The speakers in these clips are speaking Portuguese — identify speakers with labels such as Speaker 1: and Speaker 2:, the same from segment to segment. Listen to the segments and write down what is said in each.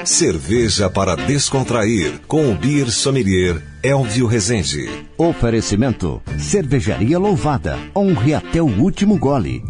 Speaker 1: Cerveja para descontrair, com o Beer Sommelier Elvio Rezende.
Speaker 2: Oferecimento: Cervejaria Louvada. Honre até o último gole.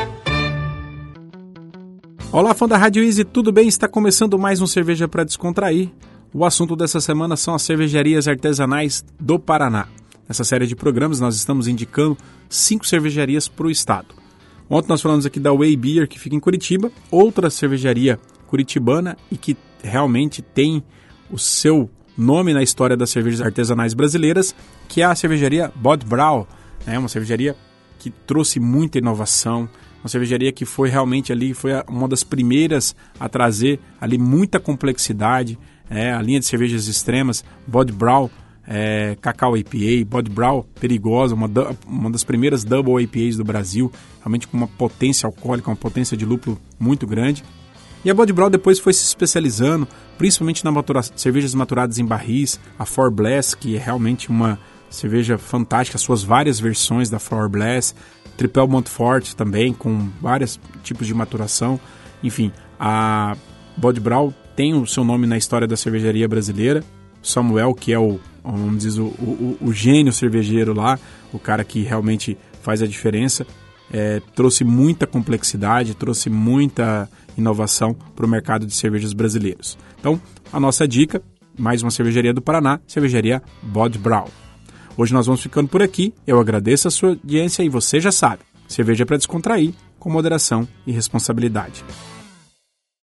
Speaker 3: Olá, fã da Rádio Easy, tudo bem? Está começando mais um Cerveja para Descontrair. O assunto dessa semana são as cervejarias artesanais do Paraná. Nessa série de programas nós estamos indicando 5 cervejarias para o estado. Ontem nós falamos aqui da Way Beer, que fica em Curitiba, outra cervejaria curitibana e que realmente tem o seu nome na história das cervejas artesanais brasileiras, que é a cervejaria Bod Brau, né? Uma cervejaria que trouxe muita inovação, uma cervejaria que foi realmente ali, foi uma das primeiras a trazer ali muita complexidade, a linha de cervejas extremas, Bod Brau, Cacau IPA, Bod Brau Perigosa, uma das primeiras Double IPAs do Brasil, realmente com uma potência alcoólica, uma potência de lúpulo muito grande. E a Bod Brau depois foi se especializando, principalmente na cervejas maturadas em barris, a Four Blast, que é realmente uma cerveja fantástica, as suas várias versões da Four Blast, Tripel Montfort também, com vários tipos de maturação. Enfim, a Bod Brau tem o seu nome na história da cervejaria brasileira. Samuel, que é o gênio cervejeiro lá, o cara que realmente faz a diferença, trouxe muita complexidade, trouxe muita inovação para o mercado de cervejas brasileiros. Então, a nossa dica, mais uma cervejaria do Paraná, cervejaria Bod Brau. Hoje nós vamos ficando por aqui, eu agradeço a sua audiência e você já sabe, cerveja para descontrair, com moderação e responsabilidade.